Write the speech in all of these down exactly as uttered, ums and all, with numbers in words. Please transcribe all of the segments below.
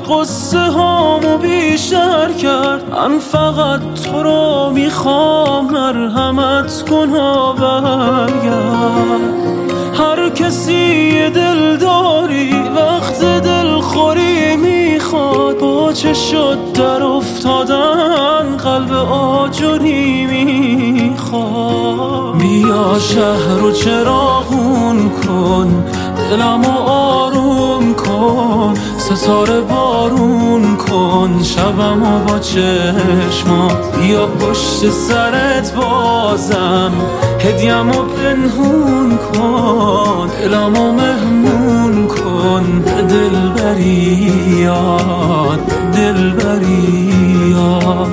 قصه هامو بیشتر کرد. من فقط تو رو میخوام، مرحمت کن و برگرد. هر کسی دل داری وقت دلخوری میخواد، با چه شد در افتادن قلب آجری میخواد. بیا شهر رو چراغون کن، دلمو آروم کن، ستاره بارون کن شبمو با چشمات. بیا پشت سرت بازم هدیه‌مو پنهون کن، دلمو مهمون کن. دلبریات دلبریات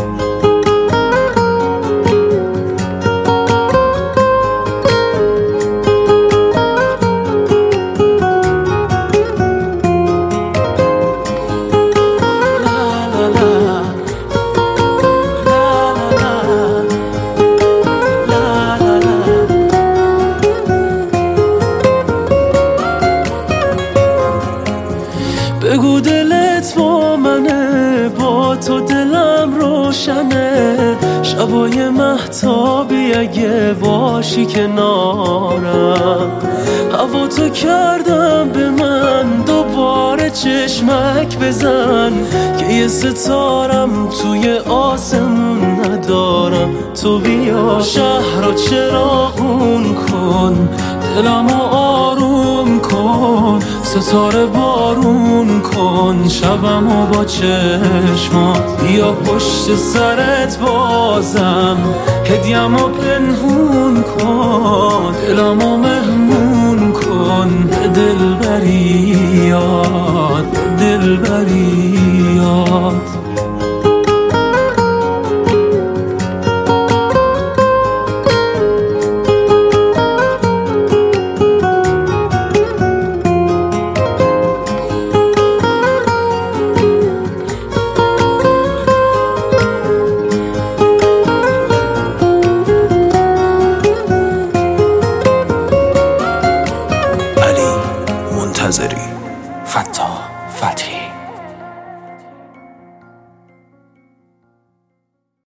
بگو دلت با منه، با تو دلم روشنه. شبای مهتابی اگه باشی کنارم، هوا تو کردم به من دوباره چشمک بزن، که یه ستارم توی آسمون ندارم. تو بیا شهر رو چراغون کن، دلمو آروم کن، ستاره بارون کن شبمو با چشمات. بیا پشت سرت بازم هدیه‌مو پنهون کن، دلمو مهمون کن. دلبریات دلبریات